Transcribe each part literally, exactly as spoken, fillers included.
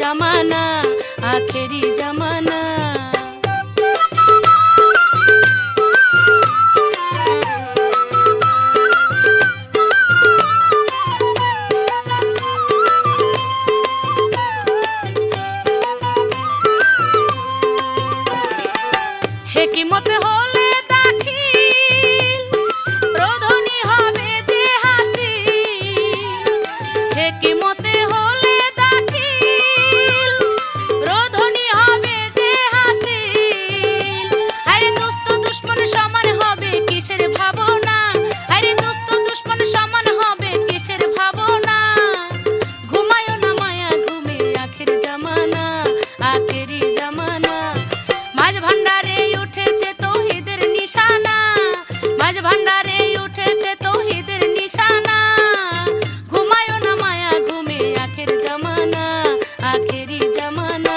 जमाना आखिरी जमाना। হেকিমত হলে দাখিল রোধনী হবে যে হাসিল। হেকিমতে হলে দাখিল রোধনী হবে যে হাসিল। আরে দোস্ত দুশমন সমান হবে কিসের ভাবনা, আরে দোস্ত দুশমন সমান হবে কিসের ভাবনা। ঘুমায়ো না মায়া ঘুমে আখের জামানা আখেরি জামানা। মাঝ ভান্ডারে উঠেছে তৌহিদের নিশানা, মাঝ ভান্ডারে উঠেছে তৌহিদের নিশানা। ঘুমায়ো না মায়া ঘুমে আখের জামানা আখেরি জামানা।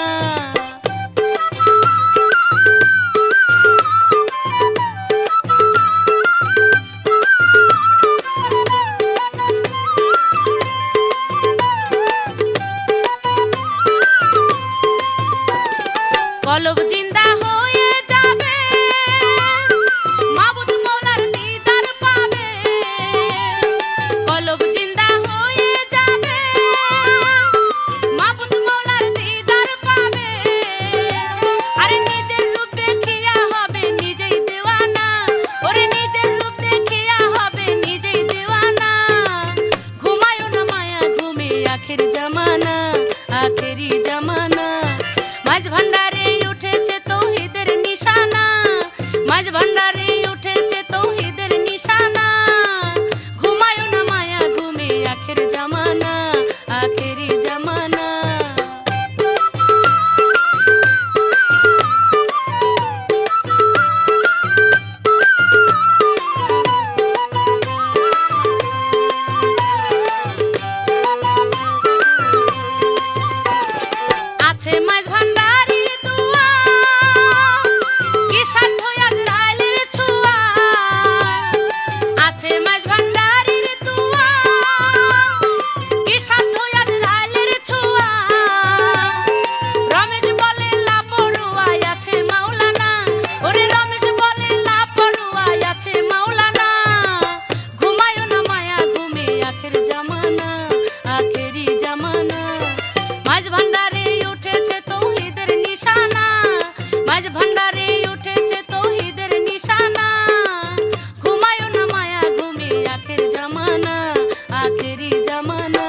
কলব জিন্দা হয়ে যাবে মাবুদ মৌলার দিদার পাবে। কলব জিন্দা হয়ে যাবে মাবুদ মৌলার দিদার পাবে। আরে নিজের রূপ দেখিয়া হবে নিজেই দেওয়ানা, ওরে নিজের রূপ দেখিয়া হবে নিজেই দেওয়ানা। ঘুমায়ো না মায়া ঘুমে আখের জামানা আখেরি জামানা। মাঝ ভান্ডারে উঠেছে তৌহিদের নিশানা, মাঝ ভান্ডারে উঠেছে তৌহিদের নিশানা। ঘুমায়ো না মায়া ঘুমে আখের জামানা আখেরি জামানা। আছে মাঝ ভান্ডারি দুয়া কি সাধ্য আজরাইলের ছোঁয়া। আছে মাঝ ভান্ডারির দুয়া কি সাধ্য আজরাইলের ছোঁয়া। রমেশ বলে লাপড়ুয়ায় আছে মাওলানা, ওরে রমেশ বলে লাপড়ুয়ায় আছে মাওলানা। ঘুমায়ো না মায়া ঘুমে আখের জামানা আখেরি জামানা। মাঝ ভান্ডারে উঠেছে তৌহিদের নিশানা, মাঝ ভান্ডারে উঠেছে তৌহিদের নিশানা। ঘুমায়ো না মায়া ঘুমে আখের জামানা আখেরি জামানা।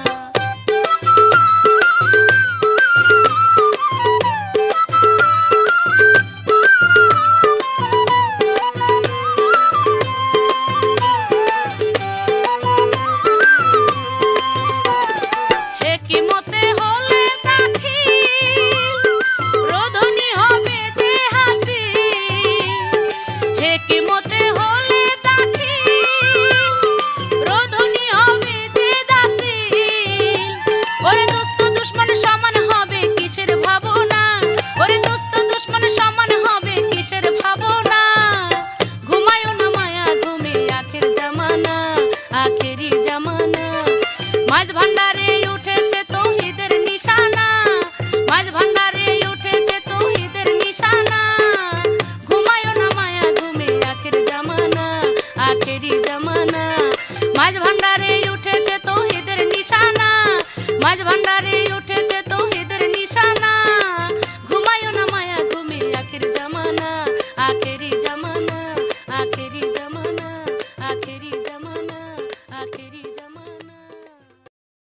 হেকিমতে হলে দাখিল রোধনী হবে যে হাসিল। হেকিমতে হলে দাখিল রোধনী হবে যে দাসিল। ওরে দোস্ত দুশমন সমান হবে কিসের ভাবনা, ওরে দোস্ত দুশমন সমান হবে কিসের ভাবনা। ঘুমায়ো না মায়া ঘুমে আখের জামানা আখেরি জামানা। মাঝ ভান্ডারে উঠেছে তৌহিদের নিশানা, মাঝ ভান্ডারে উঠেছে তৌহিদের নিশানা। ঘুমায়ো না মায়া ঘুমে আখের জামানা আখেরি জামানা। মাঝ ভান্ডারে উঠেছে তৌহিদের নিশানা, মাঝ ভান্ডারে উঠে